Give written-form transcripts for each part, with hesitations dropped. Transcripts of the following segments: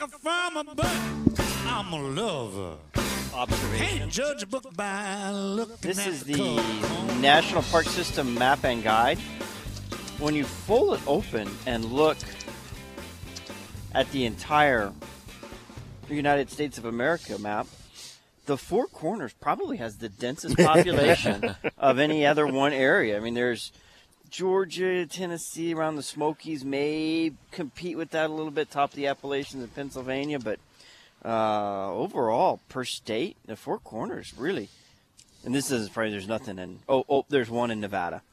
a farmer, but I'm a lover. Observation. Can't judge a book by looking This at is the the cover. National Park System map and guide. When you fold it open and look at the entire United States of America map, the Four Corners probably has the densest population of any other one area. I mean, there's Georgia, Tennessee, around the Smokies may compete with that a little bit, top of the Appalachians in Pennsylvania, but overall, per state, the Four Corners really, and this is probably there's nothing in, there's one in Nevada.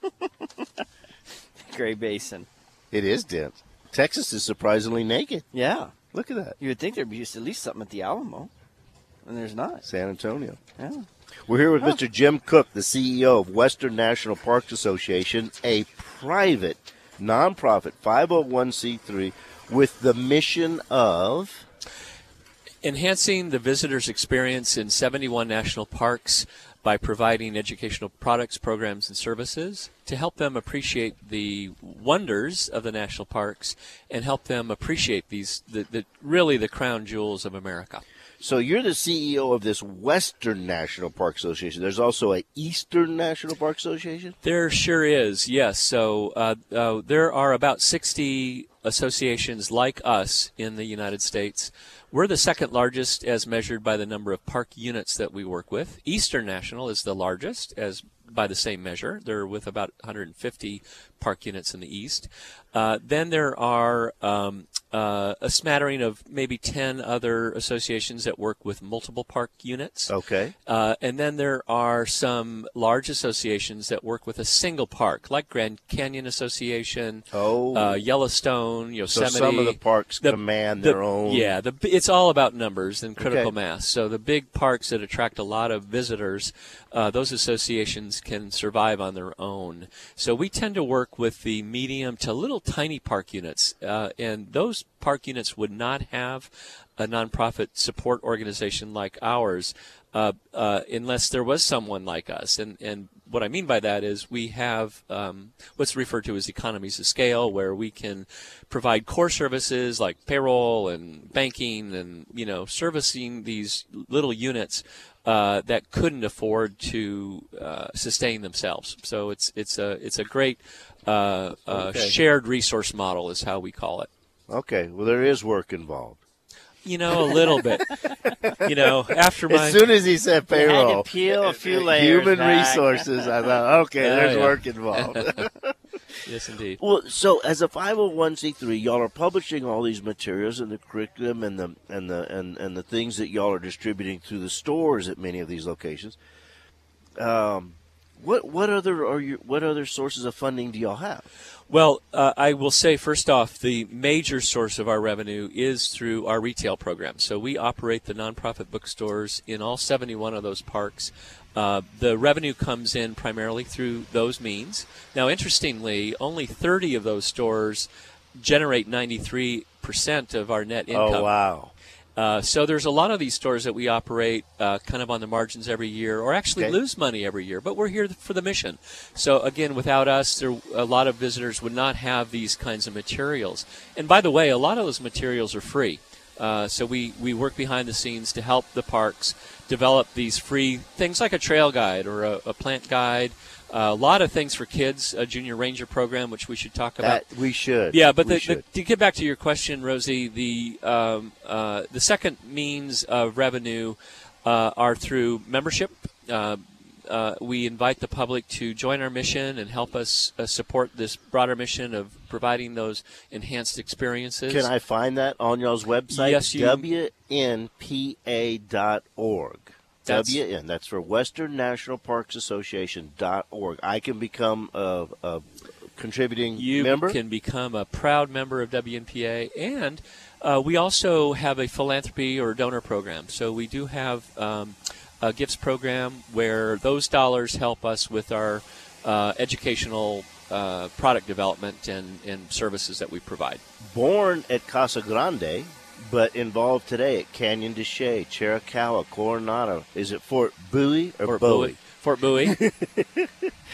Great Basin. It is dense. Texas is surprisingly naked. Yeah. Look at that. You would think there'd be at least something at the Alamo, and there's not. San Antonio. Yeah. We're here with Mr. Jim Cook, the CEO of Western National Parks Association, a private, nonprofit, 501c3 with the mission of enhancing the visitor's experience in 71 national parks by providing educational products, programs, and services to help them appreciate the wonders of the national parks and help them appreciate these, really the crown jewels of America. So you're the CEO of this Western National Park Association. There's also a Eastern National Park Association? There sure is, yes. So there are about 60 associations like us in the United States. We're the second largest as measured by the number of park units that we work with. Eastern National is the largest as by the same measure. They're with about 150 park units in the East. Then there are a smattering of maybe 10 other associations that work with multiple park units. Okay. And then there are some large associations that work with a single park, like Grand Canyon Association, Yellowstone, Yosemite. So some of the parks command their own. Yeah, it's all about numbers and critical Okay. mass. So the big parks that attract a lot of visitors, those associations can survive on their own. So we tend to work with the medium to little tiny park units, and those park units would not have a nonprofit support organization like ours unless there was someone like us. And what I mean by that is we have what's referred to as economies of scale, where we can provide core services like payroll and banking and servicing these little units that couldn't afford to sustain themselves. So it's a great shared resource model is how we call it. Okay. Well, there is work involved. A little bit. After my As soon as he said You had payroll, to peel a few layers human back. resources, I thought, okay, there's yeah. work involved. yes, indeed. Well, so as a 501c3, y'all are publishing all these materials and the curriculum and the things that y'all are distributing through the stores at many of these locations. What other sources of funding do y'all have? Well, I will say, first off, the major source of our revenue is through our retail program. So we operate the nonprofit bookstores in all 71 of those parks. The revenue comes in primarily through those means. Now, interestingly, only 30 of those stores generate 93% of our net income. Oh, wow. So there's a lot of these stores that we operate kind of on the margins every year, or actually lose money every year, but we're here for the mission. So again, without us, a lot of visitors would not have these kinds of materials. And by the way, a lot of those materials are free. So we work behind the scenes to help the parks develop these free things like a trail guide or a plant guide. A lot of things for kids, a junior ranger program, which we should talk about. We should. Yeah, but should. to get back to your question, Rosie, the second means of revenue are through membership. We invite the public to join our mission and help us support this broader mission of providing those enhanced experiences. Can I find that on y'all's website? Yes, you. WNPA.org. WN, that's for Western National Parks Association.org. I can become a contributing member? You can become a proud member of WNPA, and we also have a philanthropy or donor program. So we do have a gifts program where those dollars help us with our educational product development and services that we provide. Born at Casa Grande, but involved today at Canyon de Chelly, Chiricahua, Coronado. Is it Fort Bowie or Bowie? Fort Bowie.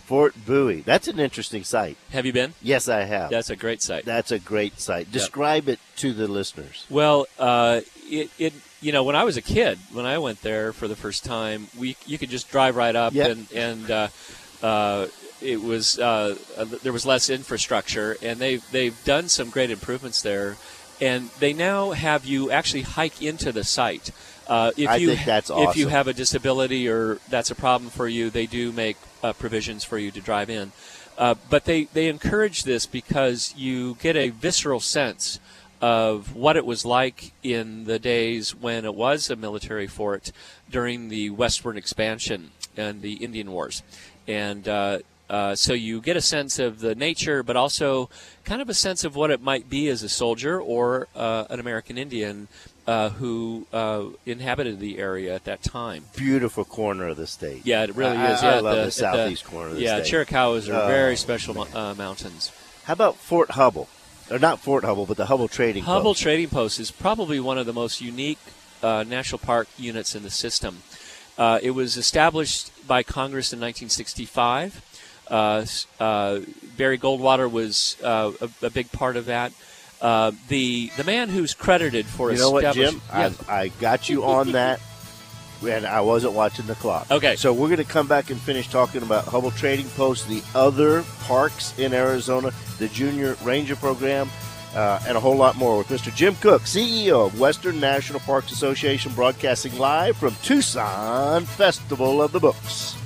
Fort Bowie. That's an interesting site. Have you been? Yes, I have. That's a great site. That's a great site. Describe it to the listeners. Well, when I was a kid, when I went there for the first time, you could just drive right up, Yep. and it was there was less infrastructure, and they've done some great improvements there, and they now have you actually hike into the site. If I you think that's if you awesome. have a disability or that's a problem for you, they do make provisions for you to drive in. But they encourage this because you get a visceral sense of what it was like in the days when it was a military fort during the westward expansion and the Indian Wars. And so you get a sense of the nature, but also kind of a sense of what it might be as a soldier or an American Indian who inhabited the area at that time. Beautiful corner of the state. Yeah, it really I is. Yeah, love the southeast corner of the yeah, state. Chiricahuas are very special mountains. How about Fort Hubble? Or not Fort Hubble, but the Hubble Trading Hubble Post. Trading Post is probably one of the most unique national park units in the system. It was established by Congress in 1965. Barry Goldwater was a big part of that. The man who's credited for You know what, establishing... Jim? I got you on that, and I wasn't watching the clock. Okay. So we're going to come back and finish talking about Hubble Trading Post, the other parks in Arizona, the Junior Ranger Program, and a whole lot more with Mr. Jim Cook, CEO of Western National Parks Association, broadcasting live from Tucson Festival of the Books.